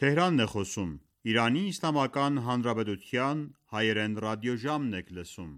Թեհրանն է խոսում, Իրանի Իսլամական Հանրապետության հայերեն ռադիոժամն եք լսում: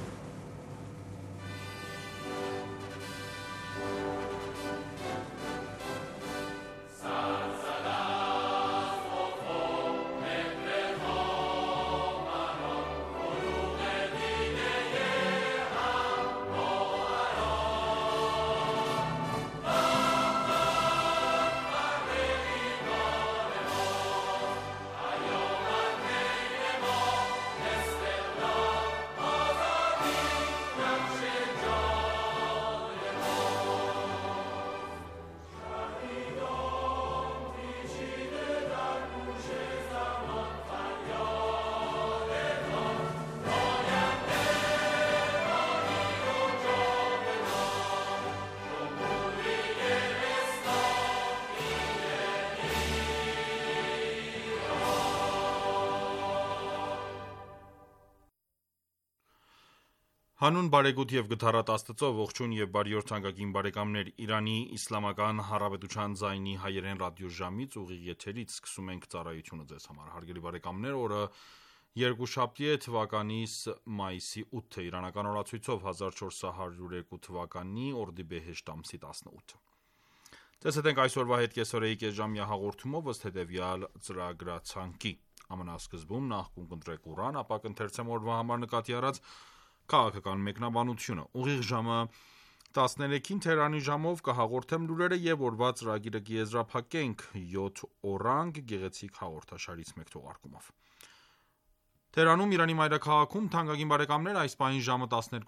Հանուն բարեգութ և գթառատ Աստծո, ողջույն և բարի օր թանկագին բարեկամներ: Իրանի Իսլամական Հանրապետության ձայնի հայերեն ռադիոժամից ուղիղ եթերից սկսում ենք ծառայությունը ձեզ համար: Հարգելի բարեկամներ, օրը երկուշաբթի է, թվականիս մայիսի 8-ը, իրանական օրացույցով 1402 թվականի օրդիբեհեշտ ամսի 18: Ձեզ հետ ենք այսօրվա հետ կեսօրեի կեսժամյա հաղորդումով ըստ հետևյալ ծրագրացանկի: Ամենասկզբում նախ կընտրեք Ղուրան, ապա կընթերցեմ օրվա համար նկատի առած քաղաքական մեկնաբանությունը: Ուղիղ ժամը 13-ին Թեհրանի ժամով կհաղորդեմ լուրերը և օրվա ծրագիրը կեզրափակենք 7 օրանգ գեղեցիկ հաղորդաշարից մեկ թողարկումով: Թեհրանում Իրանի մայրաքաղաքում թանկագին բարեկամներ այս պահին ժամը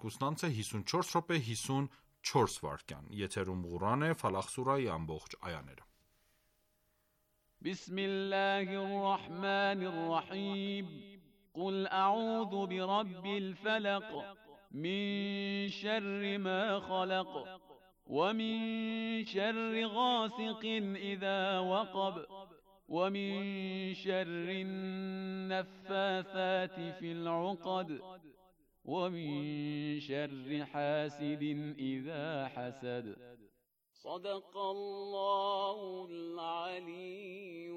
12:54:54 եթերում Ղուրան է, Ֆալաղ սուրահի ամբողջ այաները: قل أعوذ برب الفلق من شر ما خلق ومن شر غاسق إذا وقب ومن شر النفاثات في العقد ومن شر حاسد إذا حسد صدق الله العلي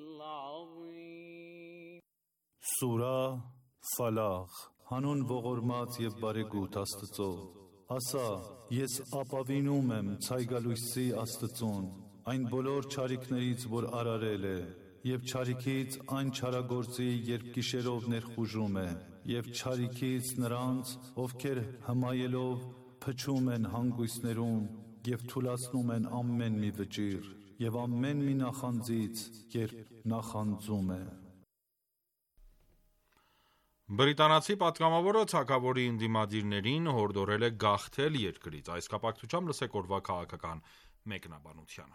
العظيم Սուրահ Ֆալաղ Հանուն ողորմած և բարեգութ Աստծո: Ասա, ես ապավինում եմ ցայգալույսի Աստծուն, այն բոլոր չարիքներից, որ արարել է, և չարիքից այն չարագործի, երբ գիշերով ներխուժում է, և չարիքից նրանց, ովքեր հմայելով փչում են հանգույցներում և թուլացնում են ամեն մի վճիռ, և ամեն մի նախանձից, երբ նախանձում է: Բրիտանացի պատգամավորը թագավորի ընդդիմադիրներին հորդորել է գաղթել երկրից: Այս կապակցությամբ լսեք օրվա քաղաքական մեկնաբանությունը: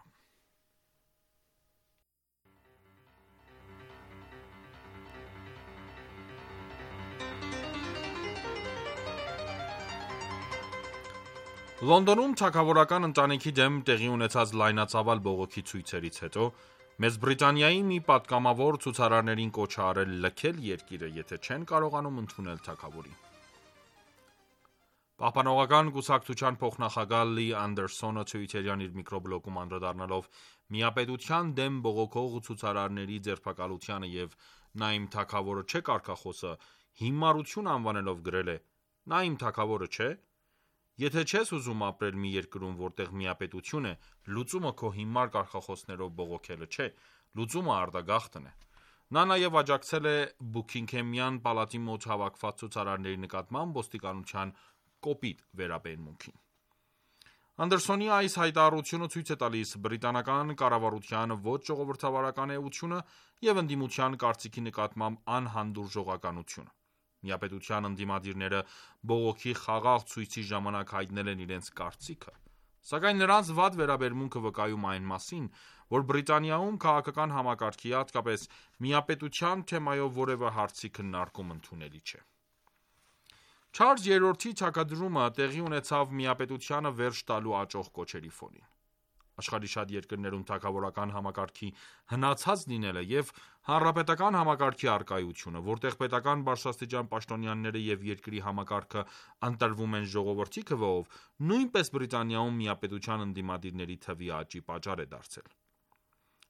Լոնդոնում թագավորական ընտանիքի դեմ տեղի ունեցած լայնածավալ բողոքի ցույցերից հետո Մեծ Բրիտանիայի մի պատգամավոր ցուցարարներին կոչ է արել լքել երկիրը, եթե չեն կարողանում ընդունել թագավորին: Պահպանողական կուսակցության փոխնախագահ Լի Անդերսոնը թվիթերյան իր միկրոբլոգում անդրադառնալով միապետության դեմ բողոքող ցուցարարների ձերբակալությանը և «Նա իմ թագավորը չէ» կարգախոսը հիմարություն անվանելով գրել է. «Նա իմ թագավորը չէ: Եթե չես ուզում ապրել մի երկրում, որտեղ միապետություն է, լուծումը քո հիմար կարգախոսներով բողոքելը չէ, լուծումը արտագաղթն է»: Նա նաև աջակցել է Բուքինգհեմյան պալատի մոտ հավաքված ցուցարարների նկատմամբ ոստիկանության կոպիտ վերաբերմունքին: Անդերսոնի այս հայտարարությունը ցույց է տալիս բրիտանական կառավարության ոչ ժողովրդավարական էությունը և ընդդիմության կարծիքի նկատմամբ անհանդուրժողականությունը: Միապետության ընդդիմադիրները բողոքի խաղաղ ցույցի ժամանակ հայտնել են իրենց կարծիքը: Սակայն նրանց վատ վերաբերմունքը վկայում է այն մասին, որ Բրիտանիայում քաղաքական համակարգի, հատկապես միապետության թեմայով որևէ հարցի քննարկում ընդունելի չէ: Չարլզ III-ի թագադրումը տեղի ունեցավ միապետությանը վերջ տալու աճող կոչերի ֆոնին: Աշխարհի շատ երկրներում թագավորական համակարգի հնացած լինելը և հանրապետական համակարգի առկայությունը, որտեղ պետական բարձրաստիճան պաշտոնյաները և երկրի համակարգը ընտրվում են ժողովրդի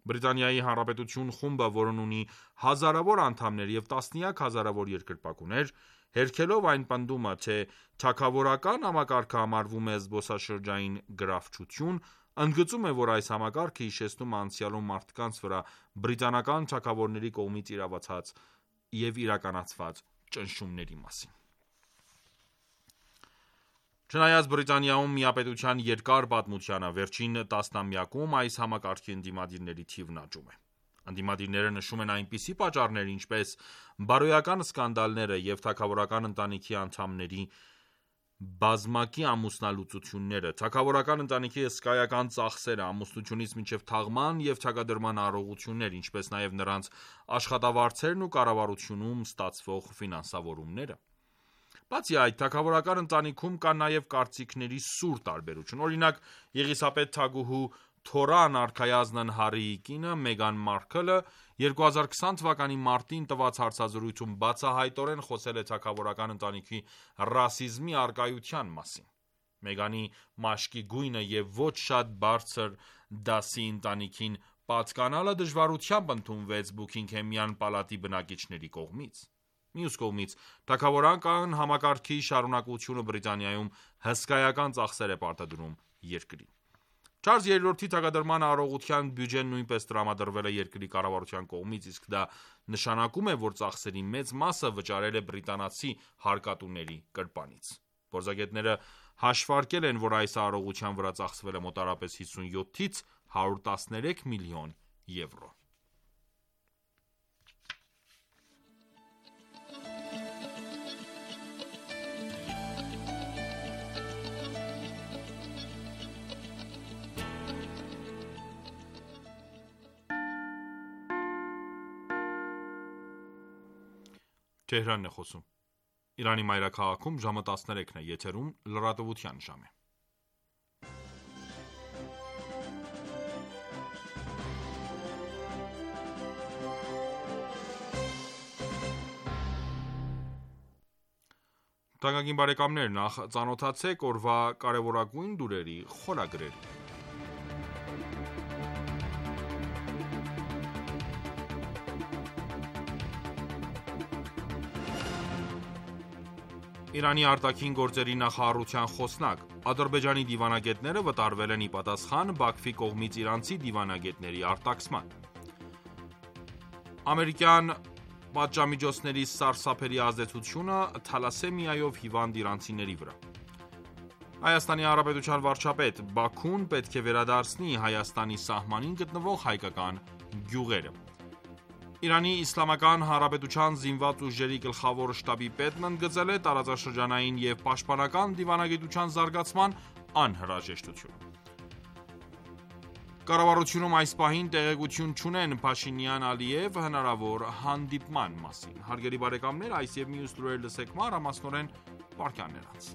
Բրիտանիայի Հանրապետություն խումբը, որն ունի հազարավոր անդամներ և տասնյակ հազարավոր երկրպագուներ, հերքելով այն պնդումը, թե թագավորական համակարգը համարվում է զբոսաշրջային գրավչություն, ընդգծում է, որ այս համակարգը հիշեցնում է անցյալում մարդկանց վրա բրիտանական թագավորների կողմից իրավացած և իրականացված ճնշումների մասին։ Չնայած Բրիտանիայում միապետության երկար պատմությանը, վերջին տասնամյակում այս համակարգի ընդդիմադիրների թիվն աճում է։ Ընդդիմադիրները նշում են այնպիսի պատճառներ, ինչպես բարոյական սկանդալները և թագավորական ընտանիքի անդամների բազմակի ամուսնալուծությունները, թագավորական ընտանիքի հսկայական ծախսերը, ամուսնությունից մինչև թաղման և թագադրման առողջություններ, ինչպես նաև նրանց աշխատավարձերն ու կառավարությունում ստացվող ֆինանսավորումները։ Բացի այդ, թագավորական ընտանիքում կա նաև կարծիքների սուր տարբերություն։ Օրինակ, Եղիսաբեթ թագուհու թոռան արքայազն Հարիի կինը Մեգան Մարքլը 2020 թվականի մարտին տված հարցազրույցում բացահայտորեն խոսել է թագավորական ընտանիքի ռասիզմի առկայության մասին։ Մեգանի մաշկի գույնը և ոչ շատ բարձր դասի ընտանիքին պատկանալը դժվարությամբ ընդունվեց Բուքինգհեմյան պալատի բնակիչների կողմից։ Մյուս կողմից, թագավորական համակարգի շարունակությունը Բրիտանիայում հսկայական ծախսեր է պարտադրում երկրին։ Չարլզ III-ի թագադրման առողջության բյուջեն նույնպես տրամադրվել է երկրի կառավարության կողմից, իսկ դա նշանակում է, որ ծախսերի մեծ մասը վճարել է բրիտանացի հարկատուների կրպանից։ Փորձագետները հաշվարկել են, որ այս առողջության վրա ծախսվել է մոտավորապես 57-ից 113 միլիոն եվրո։ Թեհրանն է խոսում։ Իրանի մայրաքաղաքում ժամը 13-ն է, եթերում լրատվության ժամ է։ Թանկագին բարեկամներ, նախ ծանոթացեք օրվա կարևորագույն լուրերի խորագրերին։ Իրանի արտաքին գործերի նախարարության խոսնակ. Ադրբեջանի դիվանագետները վտարվել են ի պատասխան Բաքվի կողմից իրանցի դիվանագետների արտաքսման։ Ամերիկյան պատժամիջոցների սարսափելի ազդեցությունը թալասեմիայով հիվանդ իրանցիների վրա։ Հայաստանի Հանրապետության վարչապետ. Բաքուն պետք է վերադարձնի Հայաստանի սահմանին գտնվող հայկական գյուղերը։ Իրանի Իսլամական Հանրապետության զինված ուժերի գլխավոր շտաբի պետն ընդգծել է տարածաշրջանային և պաշտպանական դիվանագիտության զարգացման անհրաժեշտությունը։ Կառավարությունում այս պահին տեղեկություն չունեն Փաշինյան-Ալիև հնարավոր հանդիպման մասին։ Հարգելի բարեկամներ, այս և մյուս լուրեր լսեք մանրամասնորեն վայրկյաններ անց։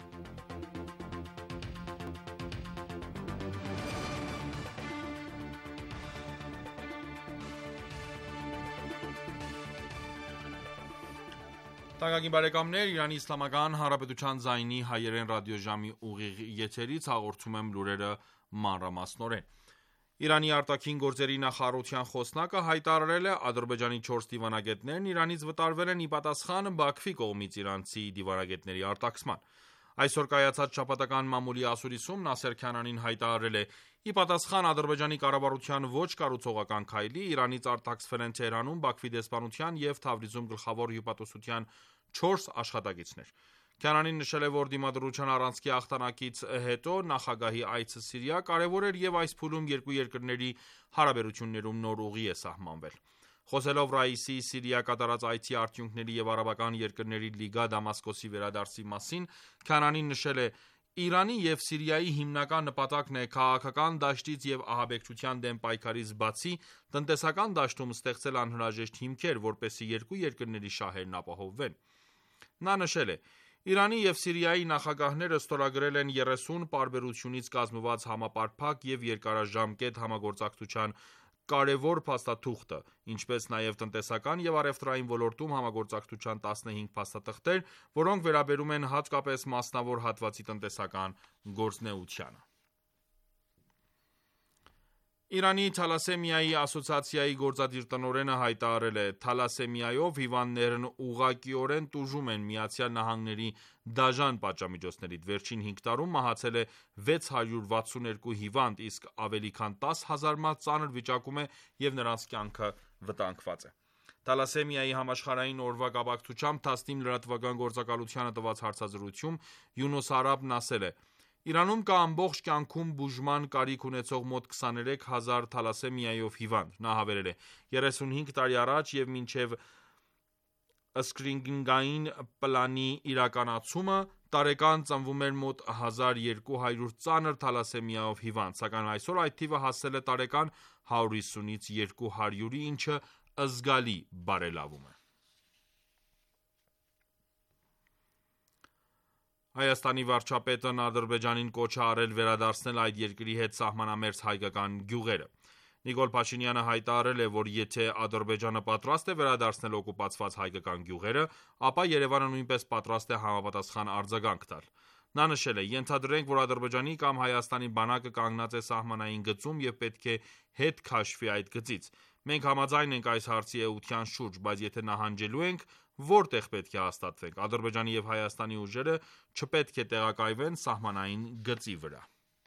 Թանկագին բարեկամներ, Իրանի Իսլամական Հանրապետության ձայնի հայերեն ռադիոժամի ուղիղ եթերից հաղորդում եմ լուրերը մանրամասնորեն։ Իրանի արտաքին գործերի նախարարության խոսնակը հայտարարել է. Ադրբեջանի 4 դիվանագետներն Իրանից վտարվել են ի պատասխան Բաքվի կողմից իրանցի դիվանագետների արտաքսման։ Այսօր կայացած շաբաթական մամուլի ասուլիսում Նասեր Քանանին հայտարարել է. ի պատասխան Ադրբեջանի կառավարության ոչ կառուցողական քայլի, Իրանից արտաքսվել են Թեհրանում Բաքվի դեսպանության և Թավրիզում գլխավոր հյուպատոսության 4 աշխատակիցներ։ Քանանին նշել է, որ դիմադրության առանցքի հաղթանակից հետո նախագահի այցը Սիրիա կարևոր էր և այս փուլում երկու երկրների հարաբերություններում նոր ուղի է սահմանվել։ Խոսելով Ռաիսի Սիրիա կատարած այցի արդյունքների և արաբական երկրների լիգա Դամասկոսի վերադարձի մասին, Քանանին նշել է. Իրանի և Սիրիայի հիմնական նպատակն է քաղաքական դաշտից և ահաբեկչության դեմ պայքարից բացի, տնտեսական դաշտում ստեղծել անհրաժեշտ հիմքեր, որպեսզի երկու երկրների շահերն ապահովվեն։ Նա նշել է. Իրանի և Սիրիայի նախագահները ստորագրել են 30 պարբերությունից կազմված համապարփակ և երկարաժամկետ համագործակցության կարևոր փաստաթուղթը, ինչպես նաև տնտեսական և առևտրային ոլորտում համագործակցության 15 փաստաթղթեր, որոնք վերաբերում են հատկապես մասնավոր հատվածի տնտեսական գործունեությանը։ Իրանի թալասեմիայի ասոցիացիայի գործադիր տնօրենը հայտարարել է. թալասեմիայով հիվանդներն ուղղակիորեն տուժում են ԱՄՆ-ի դաժան պատժամիջոցներից: Վերջին 5 տարում մահացել է 662 հիվանդ, իսկ ավելի քան 10,000 մարդ ծանր վիճակում է և նրանց կյանքը վտանգված է: Թալասեմիայի համաշխարհային օրվա կապակցությամբ Tasnim լրատվական գործակալությանը տված հարցազրույցում Յունուս Արաբն ասել է. Իրանում կա ամբողջ կյանքում բուժման կարիք ունեցող մոտ 23 հազար թալասեմիայով հիվանդ: Նա հավելել է. 35 տարի առաջ և մինչև սկրինինգային պլանի իրականացումը, տարեկան ծնվում էր մոտ 1200 ծանր թալասեմիայով հիվանդ, սակայն այսօր այդ թիվը հասել է տարեկան 150-ից 200-ի, ինչը զգալի բարելավում է: Հայաստանի վարչապետն Ադրբեջանին կոչ է արել վերադարձնել այդ երկրի հետ սահմանամերձ հայկական գյուղերը: Նիկոլ Փաշինյանը հայտարարել է, որ եթե Ադրբեջանը պատրաստ է վերադարձնել օկուպացված հայկական գյուղերը, ապա Երևանը նույնպես պատրաստ է համապատասխան արձագանք տալ: Նա նշել է. «Ենթադրենք, որ Ադրբեջանի կամ Հայաստանի բանակը կանգնած է սահմանային գծում և պետք է հետ քաշվի այդ գծից: Մենք համաձայն ենք այս հարցի էության շուրջ, բայց եթե նահանջելու ենք, որտեղ պետք է հաստատվենք: Ադրբեջանի և Հայաստանի ուժերը չպետք է տեղակայվեն սահմանային գծի վրա»: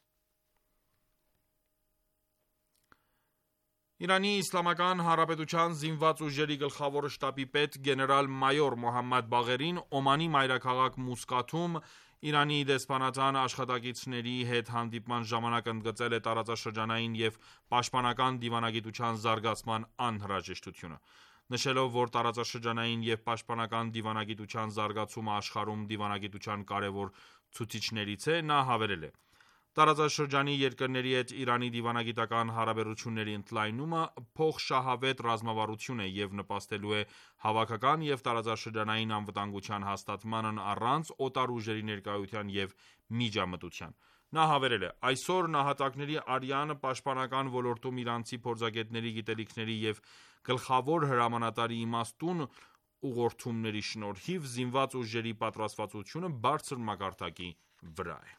ԻԻՀ զինված ուժերի գլխավոր շտաբի պետ գեներալ-մայոր Մոհամմադ Բաղերին Օմանի մայրաքաղաք Մուսկաթում Իրանի դեսպանատան աշխատակիցների հետ հանդիպման ժամանակ ընդգծել է տարածաշրջանային և պաշտպանական դիվանագիտության զարգացման անհրաժեշտությունը: Նշելով, որ տարածաշրջանային և պաշտպանական դիվանագիտության զարգացումը աշխարհում դիվանագիտության կարևոր ցուցիչներից է, նա հավելել է. «Տարածաշրջանի երկրների հետ Իրանի դիվանագիտական հարաբերությունների ընդլայնումը փոխշահավետ ռազմավարություն է և նպաստելու է հավաքական և տարածաշրջանային անվտանգության հաստատմանն առանց օտար ուժերի ներկայության և միջամտության»: Նա հավելել է. «Այսօր նահատակների արյան պաշտպանական ոլորտում իրանցի փորձագետների գիտելիքների և գլխավոր հրամանատարի իմաստուն ուղղորդումների շնորհիվ զինված ուժերի պատրաստվածությունը բարձր մակարդակի վրա է»: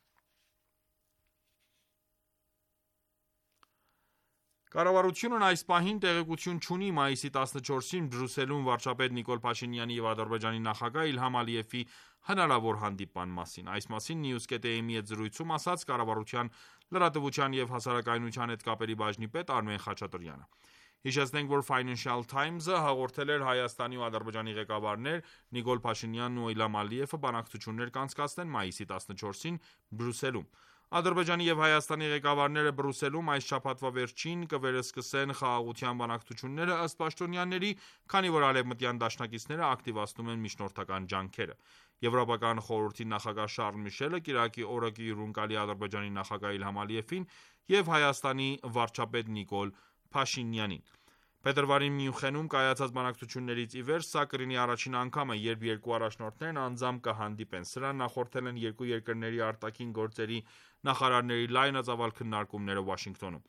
Կառավարությունն այս պահին տեղեկություն չունի մայիսի 14-ին Բրյուսելում վարչապետ Նիկոլ Փաշինյանի և Ադրբեջանի նախագահ Իլհամ Ալիևի հնարավոր հանդիպման մասին: Այս մասին News.am-ի հետ զրույցում ասաց կառավարության լրատվության և հասարակայնության հետ կապերի բաժնի պետ Արմեն Խաչատրյանը: Հիշեցնենք, որ Financial Times-ը հաղորդել էր Հայաստանի ու Ադրբեջանի ղեկավարներ Նիկոլ Փաշինյանն ու Իլհամ Ալիևը բանակցություններ կանցկացնեն մայիսի 14-ին Բրյուսելում: Ադրբեջանի և Հայաստանի ղեկավարները Բրյուսելում այս շաբաթվա վերջին կվերսկսեն խաղաղության բանակցությունները, ըստ պաշտոնյաների, քանի որ արևմտյան դաշնակիցները ակտիվացնում են միջնորդական ջանքերը: Եվրոպական խորհրդի նախագահ Շառլ Միշելը կիրակի օրը կիրուն կալի Ադրբեջանի նախագահ Իլհամ Ալիևին և Հայաստանի վարչապետ Նիկոլ Փաշինյանին: Փետրվարին Մյունխենում կայացած բանակցություններից ի վեր սա կլինի առաջին անգամը, երբ երկու առաջնորդներն անձամբ կհանդիպեն: Սրան նախորդել են երկու երկրների արտաքին գործերի նախարարների լայնածավալ քննարկումները Վաշինգտոնում: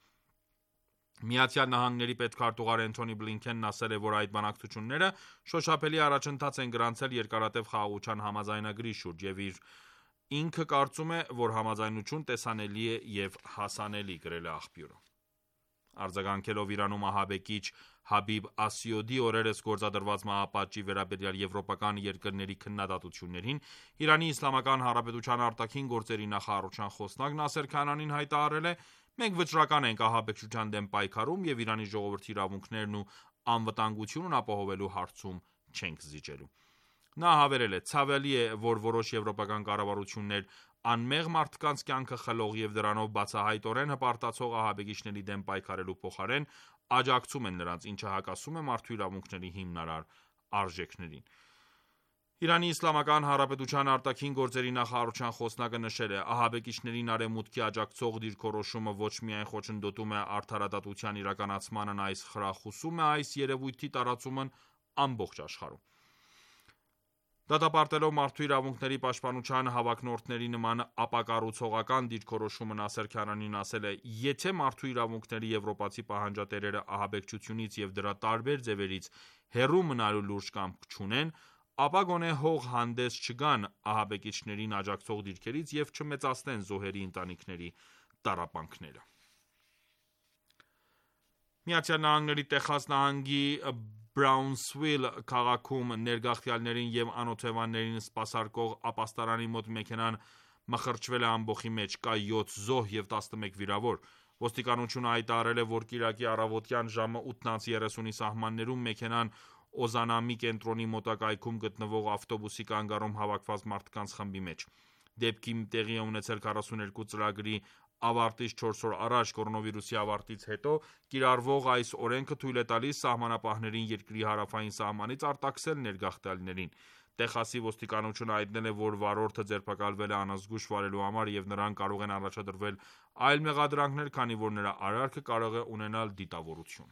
ԱՄՆ պետքարտուղար Էնթոնի Բլինքենն ասել է, որ այդ բանակցությունները շոշափելի առաջընթաց են գրանցել երկարատև խաղաղության համաձայնագրի շուրջ և ինքը կարծում է, որ համաձայնություն տեսանելի է և հասանելի: Գրել է աղբյուրը: Արձագանքելով Իրանում ահաբեկիչ Հաբիբ Ասիոդի օրերս գործադրված մահապատժի վերաբերյալ եվրոպական երկրների քննադատություններին, ԻԻՀ արտաքին գործերի նախարարության խոսնակ Նասեր Քանանին հայտարարել է. «Մենք վճռական ենք ահաբեկչության դեմ պայքարում և Իրանի ժողովրդի իրավունքներն ու անվտանգությունն ապահովելու հարցում չենք զիջելու»: Նա հավելել է. «Ցավալի է, որ որոշ եվրոպական կառավարություններ անմեղ մարդկանց կյանքը խլող և դրանով բացահայտորեն հպարտացող ահաբեկիչների դեմ պայքարելու փոխարեն աջակցում են նրանց, ինչը հակասում է մարդու իրավունքների հիմնարար արժեքներին»: ԻԻՀ արտաքին գործերի նախարարության խոսնակը նշել է. «Ահաբեկիչներին Արևմուտքի աջակցող դիրքորոշումը ոչ միայն խոչընդոտում է արդարադատության իրականացմանն այլ խրախուսում է այս երևույթի տարածումն ամբողջ աշխարհում»: Դատապարտելով մարդու իրավունքների պաշտպանության հավակնորդների նման ապակառուցողական դիրքորոշումը Նասեր Քանանին ասել է. «Եթե մարդու իրավունքների եվրոպացի պահանջատերերը ահաբեկչությունից և դրա տարբեր ձևերից հեռու մնալու լուրջ կամք չունեն, ապա գոնե հող հանդես չգան ահաբեկիչներին աջակցող դիրքերից և չմեծացնեն զոհերի ընտանիքների տառապանքները»: Միացյալ Նահանգների Տեխաս նահանգի Բրաունսվիլ քաղաքում ներգաղթյալներին և անօթևաններին սպասարկող ապաստարանի մոտ մեքենան մխրճվել է ամբոխի մեջ, կա 7 զոհ և 11 վիրավոր։ Ոստիկանությունը հայտարարել է, որ կիրակի առավոտյան ժամը 8:30-ի սահմաններում մեքենան Օզանամի կենտրոնի մոտակայքում գտնվող ավտոբուսի կանգառում հավաքված մարդկանց խմբի մեջ։ Դեպքի տեղի է ունեցել 42 ծրագրի ավարտից 4 օր առաջ։ Կորոնավիրուսի ավարտից հետո կիրառվող այս օրենքը թույլ է տալիս սահմանապահներին երկրի հարավային սահմանից արտաքսել ներգաղթյալներին։ Տեխասի ոստիկանությունը հայտնել է, որ վարորդը ձերբակալվել է անազգույշ վարելու համար և նրան կարող են առաջադրվել այլ մեղադրանքներ, քանի որ նրա արարքը կարող է ունենալ դիտավորություն։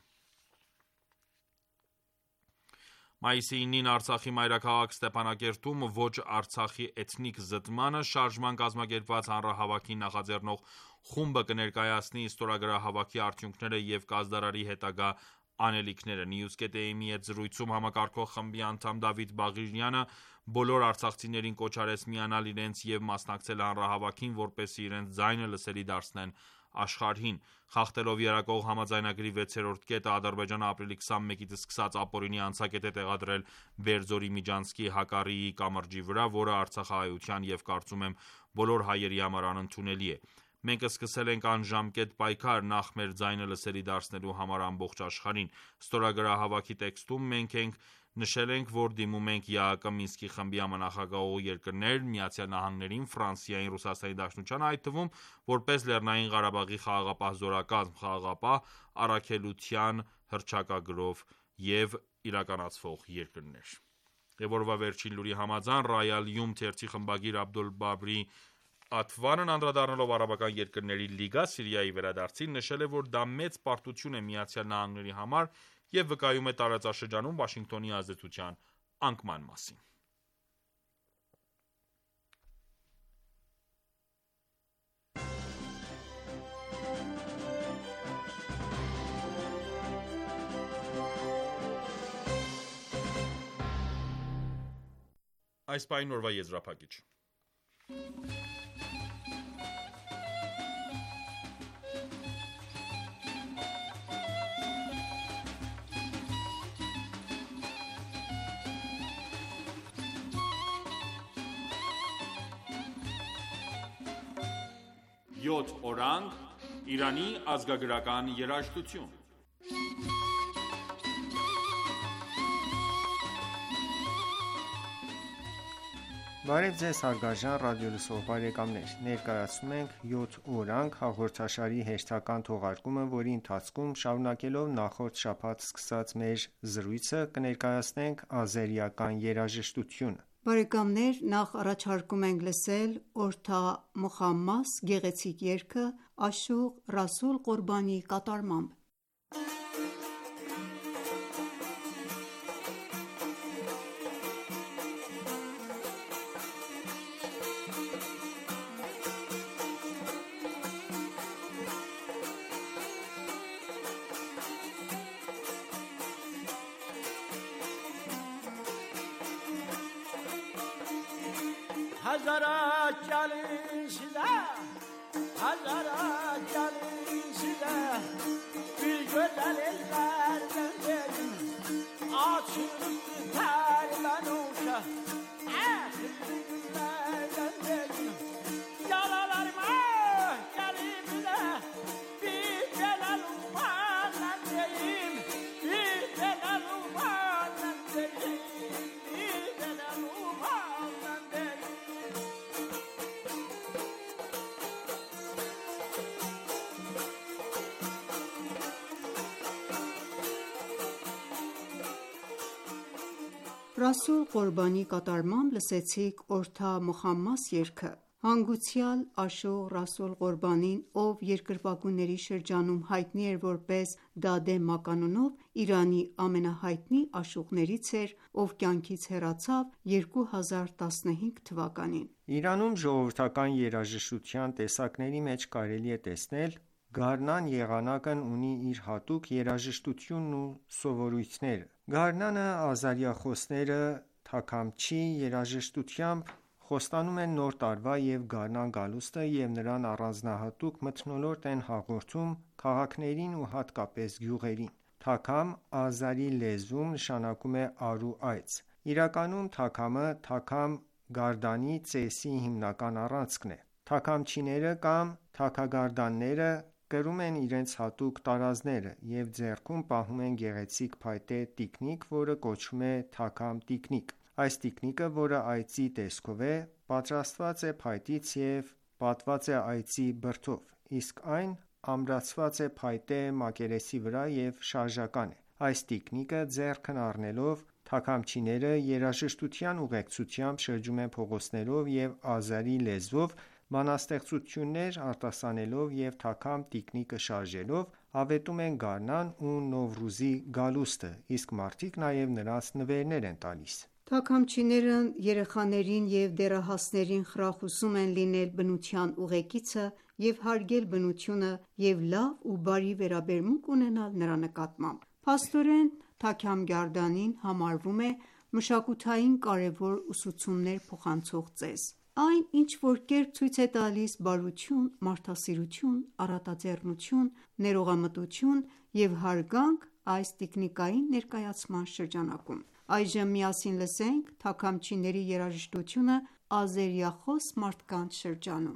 Մայիսի 9-ին Արցախի մայրաքաղաք Ստեփանակերտում ոչ Արցախի էթնիկ զտմանը շարժման կազմակերպված հանրահավաքին նախաձեռնող խումբը կներկայացնի ստորագրահավաքի արդյունքները և կազդարարի հետագա անելիքները։ News.am-ի հետ զրույցում համակարգող խմբի անդամ Դավիթ Բաղիրյանը բոլոր արցախցիներին կոչ արեց միանալ իրենց և մասնակցել հանրահավաքին, որպեսզի իրենց ձայնը լսելի դարձնեն աշխարհին։ Խախտելով Երակող համաձայնագրի 6-րդ կետը, Ադրբեջանը ապրիլի 21-ից սկսած ապօրինի անցակետ է տեղադրել Բերձորի Միջանցքի Հակառիի կամրջի վրա, որը արցախահայության և կարծում եմ բոլոր հայերի համար անընդունելի է։ Մենք սկսել ենք անժամկետ պայքար նախ մեր ձայնը լսելի դարձնելու համար ամբողջ աշխարհին։ Ստորագրահավաքի տեքստում մենք նշել ենք, որ դիմում ենք ԵԱՀԿ Մինսկի խմբի համանախագահող երկրներ, ԱՄՆ-ին, Ֆրանսիային, Ռուսաստանի Դաշնությանը, այդ թվում որպես Լեռնային Ղարաբաղի խաղաղապահ զորակազմ, խաղաղապահ առաքելության հռչակագրով և իրականացվող երկրներ։ Եվ օրվա վերջին լուրի համաձայն Ռայալ թերթի խմբագիր Աբդոլբաբրի Աթվանն անդրադառնալով արաբական երկրների լիգա Սիրիայի վերադարձին, նշել է, որ դա մեծ պարտություն է ԱՄՆ-ի համար և վկայում է տարածաշրջանում Վաշինգտոնի ազդեցության անկման մասին։ Այս պահին օրվա եզրափակիչ։ Յոթ օրանգ Իրանի ազգագրական երաժշտություն։ Բարև ձեզ հարգարժան ռադիոլսող բարեկամներ, ներկայացնում ենք 7 օրանգ հաղորդաշարի հերթական թողարկումը, որի ընթացքում շարունակելով նախորդ շաբաթ սկսած մեր զրույցը կներկայացնենք ազերիական երաժշտությունը։ Բարեկամներ, նախ առաջարկում ենք լսել Օրթա Մոխամմաս գեղեցիկ երգը Աշուղ Ռասուլ Ղորբանի կատարմամբ։ Hazara gelin size, hazara gelin size, bir güzel ellerden verin, açılıp terlen olsa, günlerden verin, yaralarıma gelip de, bir celal umandan deyim, bir celal umandan deyim, bir celal umandan deyim. Ռասուլ Ղորբանի կատարմամբ լսեցիք Օրթա Մոխամմաս երգը։ Հանգուցյալ Աշուղ Ռասուլ Ղորբանին, ով երկրպագուների շրջանում հայտնի էր որպես Դադե մականունով, Իրանի ամենահայտնի աշուղներից էր, ով կյանքից հեռացավ 2015 թվականին։ Իրանում ժողովրդական երաժշտության տեսակների մեջ կարելի է տեսնել գարնան եղանակն ունի իր հատուկ երաժշտությունն ու սովորույթները։ Գարնանը ազարիախոսները թաքամչի երաժշտությամբ խոստանում են նոր տարվա և գարնան գալուստը և նրան առանձնահատուկ մթնոլորտ են հաղորդում քաղաքներին ու հատկապես գյուղերին։ Թաքամ ազերի լեզվում նշանակում է արու այծ։ Իրականում թաքամը թաքամ գարդանի ծեսի հիմնական առանցքն է։ Թաքամչիները կամ թաքագարդանները կրում են իրենց հատուկ տարազները և ձեռքում պահում են գեղեցիկ փայտե տիկնիկ, որը կոչվում է թաքամ տիկնիկ։ Այս տիկնիկը, որը այծի տեսքով է, պատրաստված է փայտից և պատված է այծի բրդով, իսկ այն ամրացված է փայտե մակերեսի վրա և շարժական է։ Այս տիկնիկը ձեռքն առնելով թաքամչիները երաժշտության ուղեկցությամբ շրջում են փողոցներով և ազերի լեզվով բանաստեղծություններ արտասանելով և թաքամ տիկնիկը շարժելով հավետում են գարնան ու Նովրուզի գալուստը, իսկ մարդիկ նաև նրանց նվերներ են տալիս։ Թաքամչիներն երեխաներին և դեռահասներին խրախուսում են լինել բնության ուղեկիցը և հարգել բնությունը և լավ ու բարի վերաբերմունք ունենալ նրա նկատմամբ։ Փաստորեն, թաքամգարդանին համարվում է մշակութային կարևոր ուսուցումներ փոխանցող ծես։ Այն ինչ-որ կերպ ցույց է տալիս բարություն, մարդասիրություն, առատաձեռնություն, ներողամտություն և հարգանք այս տիկնիկային ներկայացման շրջանակում։ Այժմ միասին լսենք թաքամչիների երաժշտությունը ազերիախոս մարդկանց շրջանում։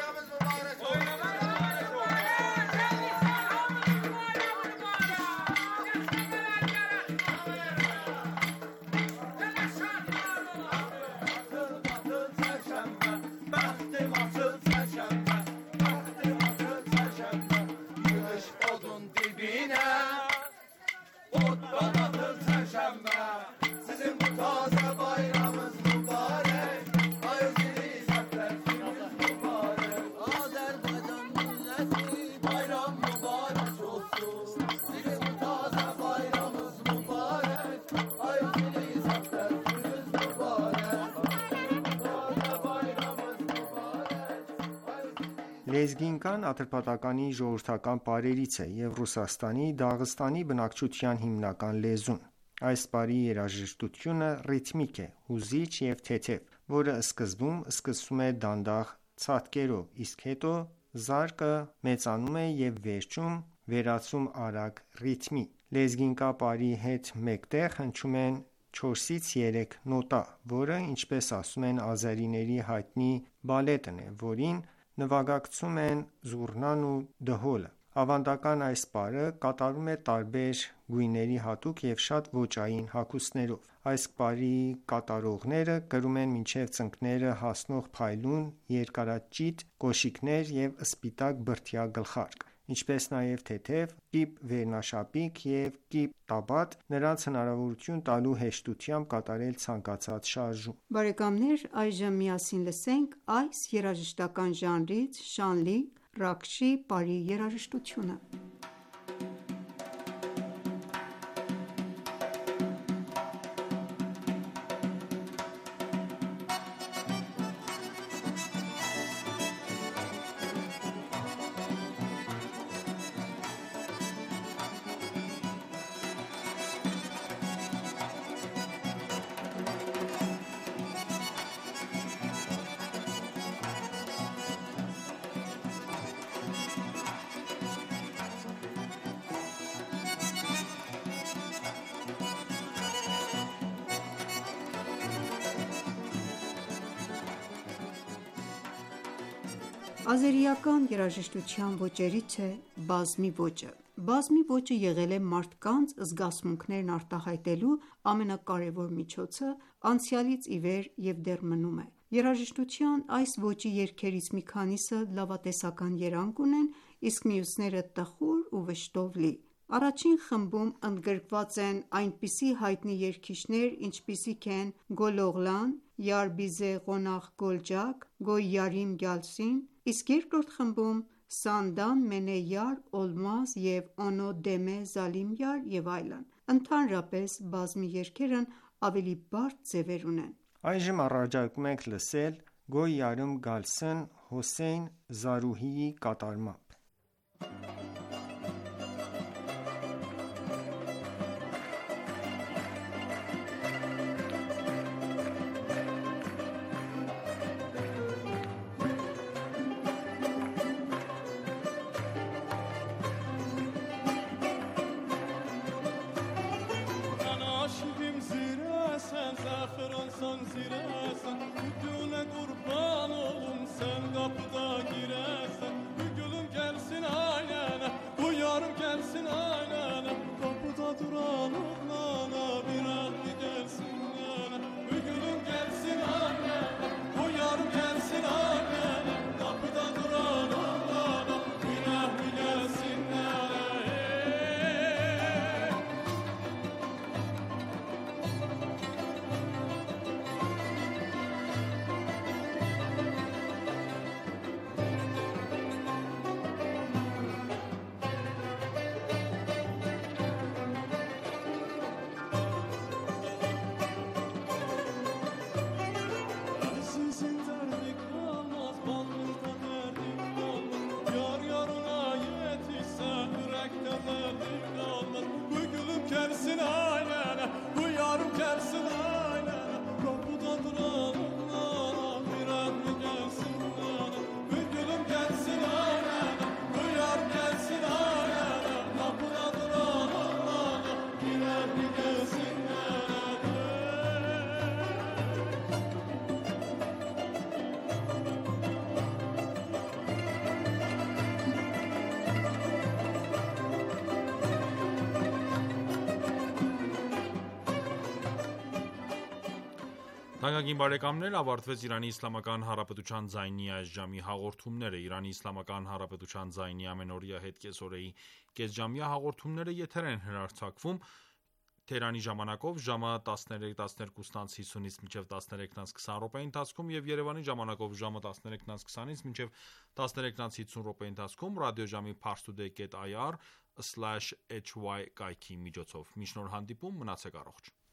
Լեզգինկան Ատրպատականի ժողովրդական պարերից է և Ռուսաստանի Դաղստանի բնակչության հիմնական լեզուն։ Այս պարի երաժշտությունը ռիթմիկ է, հուզիչ և թեթև, որը սկզբում սկսվում է դանդաղ ցատկերով, իսկ հետո զարկը մեծանում է և վերջում վերածվում արագ ռիթմի։ Լեզգինկա պարի հետ մեկտեղ հնչում է 4-ից 3 նոտա, որը, ինչպես ասում են ազերիների, հայտնի բալետն է, որին նվագակցում են զուռնան ու դհոլը։ Ավանդական այս պարը կատարվում է տարբեր գույների հատուկ և շատ ոճային հագուստներով։ Այս պարի կատարողները կրում են մինչև ծնկները հասնող փայլուն երկարաճիտ կոշիկներ և սպիտակ բրդյա գլխարկ, ինչպես նաև թեթև կիպ վերնաշապիկ և կիպ տաբատ, նրանց հնարավորություն տալու հեշտությամբ կատարել ցանկացած շարժում։ Բարեկամներ այժմ միասին լսենք այս երաժշտական ժանրից Շանլի Ռակշի պարի երաժշտությունը։ Ազերիական երաժշտության ոճերից է բազմի ոճը։ Բազմի ոճը եղել է մարդկանց զգացմունքներն արտահայտելու ամենակարևոր միջոցը անցյալից ի վեր և դեռ մնում է։ Երաժշտության այս ոճի երգերից մի քանիսը լավատեսական երանգ ունեն, իսկ մյուսները տխուր ու վշտով լի։ Առաջին խմբում ընդգրկված են այնպիսի հայտնի երգիչներ, ինչպիսիք են Գոլ Օղլան, Յարբիզե Ղոնաղ Գոլջակ, Գոյ Յարիմ Գյալսին, իսկ երկրորդ խմբում Սանդան Մենե Յար Օլմազ և Օնո Դեմե Զալիմ Յար և այլն։ Ընդհանրապես բազմի երգերն ավելի բարդ ձևեր ունեն։ Այժմ առաջարկում ենք լսել Գոյ Յարիմ Գալսեն Հոսեյն Զարուհիի կատարմամբ։ Թանկագին բարեկամներ, ավարտվեց Իրանի Իսլամական Հանրապետության ձայնի այս ժամի հաղորդումները։ Իրանի Իսլամական Հանրապետության ձայնի ամենօրյա հետկեսօրեի կեսժամյա հաղորդումները եթեր են հեռարձակվում Թեհրանի ժամանակով ժամը 13:12:50-ից մինչև 13:20 ընթացքում եւ Երևանի ժամանակով ժամը 13:20-ից մինչև 13:50 ընթացքում ռադիոժամի parstoday.ir/hy կայքի միջոցով։ Մինչ նոր հանդիպում մնացեք առողջ։